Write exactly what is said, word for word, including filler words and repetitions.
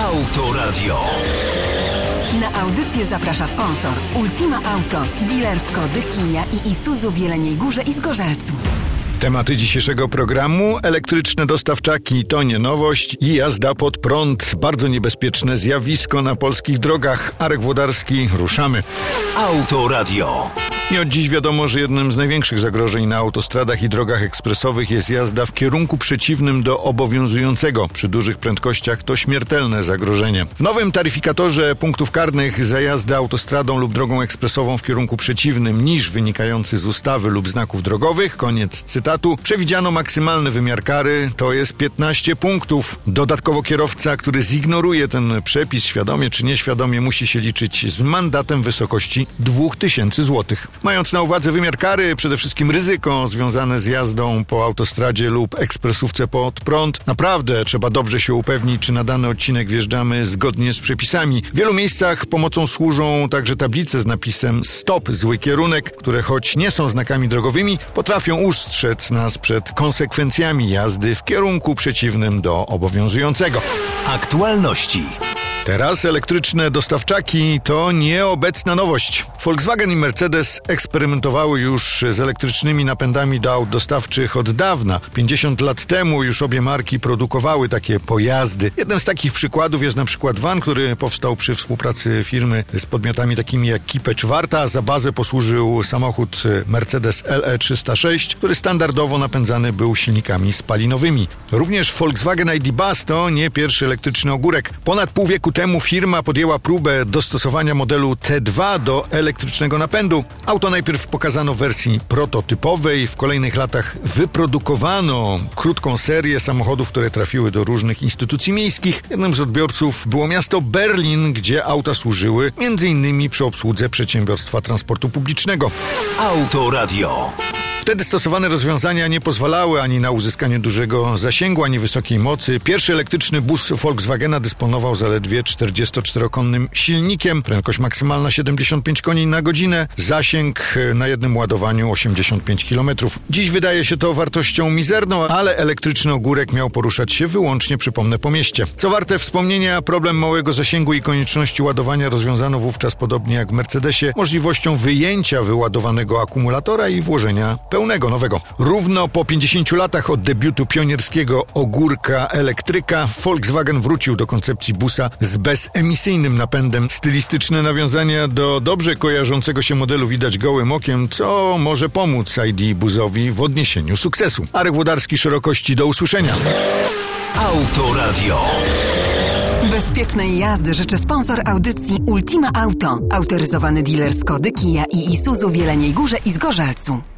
Autoradio. Na audycję zaprasza sponsor Ultima Auto, dealer Skody, Kia i Isuzu w Jeleniej Górze i Zgorzelcu. Tematy dzisiejszego programu: elektryczne dostawczaki to nie nowość i jazda pod prąd. Bardzo niebezpieczne zjawisko na polskich drogach. Arek Włodarski, ruszamy. Autoradio. I od dziś wiadomo, że jednym z największych zagrożeń na autostradach i drogach ekspresowych jest jazda w kierunku przeciwnym do obowiązującego. Przy dużych prędkościach to śmiertelne zagrożenie. W nowym taryfikatorze punktów karnych za jazdę autostradą lub drogą ekspresową w kierunku przeciwnym niż wynikający z ustawy lub znaków drogowych, koniec cytatu, przewidziano maksymalny wymiar kary, to jest piętnaście punktów. Dodatkowo kierowca, który zignoruje ten przepis świadomie czy nieświadomie, musi się liczyć z mandatem w wysokości dwa tysiące złotych. Mając na uwadze wymiar kary, przede wszystkim ryzyko związane z jazdą po autostradzie lub ekspresówce pod prąd, naprawdę trzeba dobrze się upewnić, czy na dany odcinek wjeżdżamy zgodnie z przepisami. W wielu miejscach pomocą służą także tablice z napisem stop, zły kierunek, które choć nie są znakami drogowymi, potrafią ustrzec nas przed konsekwencjami jazdy w kierunku przeciwnym do obowiązującego. Aktualności. Teraz elektryczne dostawczaki to nieobecna nowość. Volkswagen i Mercedes eksperymentowały już z elektrycznymi napędami do aut dostawczych od dawna. pięćdziesiąt lat temu już obie marki produkowały takie pojazdy. Jednym z takich przykładów jest na przykład van, który powstał przy współpracy firmy z podmiotami takimi jak Kipę czy Warta. Za bazę posłużył samochód Mercedes L E trzysta sześć, który standardowo napędzany był silnikami spalinowymi. Również Volkswagen I D Buzz to nie pierwszy elektryczny ogórek. Ponad pół wieku temu firma podjęła próbę dostosowania modelu T dwa do elektrycznego napędu. Auto najpierw pokazano w wersji prototypowej, w kolejnych latach wyprodukowano krótką serię samochodów, które trafiły do różnych instytucji miejskich. Jednym z odbiorców było miasto Berlin, gdzie auta służyły między innymi przy obsłudze przedsiębiorstwa transportu publicznego. Autoradio. Wtedy stosowane rozwiązania nie pozwalały ani na uzyskanie dużego zasięgu, ani wysokiej mocy. Pierwszy elektryczny bus Volkswagena dysponował zaledwie czterdziestoczterokonnym silnikiem, prędkość maksymalna siedemdziesiąt pięć koni na godzinę, zasięg na jednym ładowaniu osiemdziesiąt pięć kilometrów. Dziś wydaje się to wartością mizerną, ale elektryczny ogórek miał poruszać się wyłącznie, przypomnę, po mieście. Co warte wspomnienia, problem małego zasięgu i konieczności ładowania rozwiązano wówczas, podobnie jak w Mercedesie, możliwością wyjęcia wyładowanego akumulatora i włożenia pełnego, nowego. Równo po pięćdziesięciu latach od debiutu pionierskiego ogórka elektryka Volkswagen wrócił do koncepcji busa z bezemisyjnym napędem. Stylistyczne nawiązania do dobrze kojarzącego się modelu widać gołym okiem, co może pomóc I D Buzzowi w odniesieniu sukcesu. Arek Włodarski, Szerokości, do usłyszenia. Autoradio. Bezpiecznej jazdy życzy sponsor audycji Ultima Auto, autoryzowany dealer Skody, Kia i Isuzu w Jeleniej Górze i Zgorzelcu.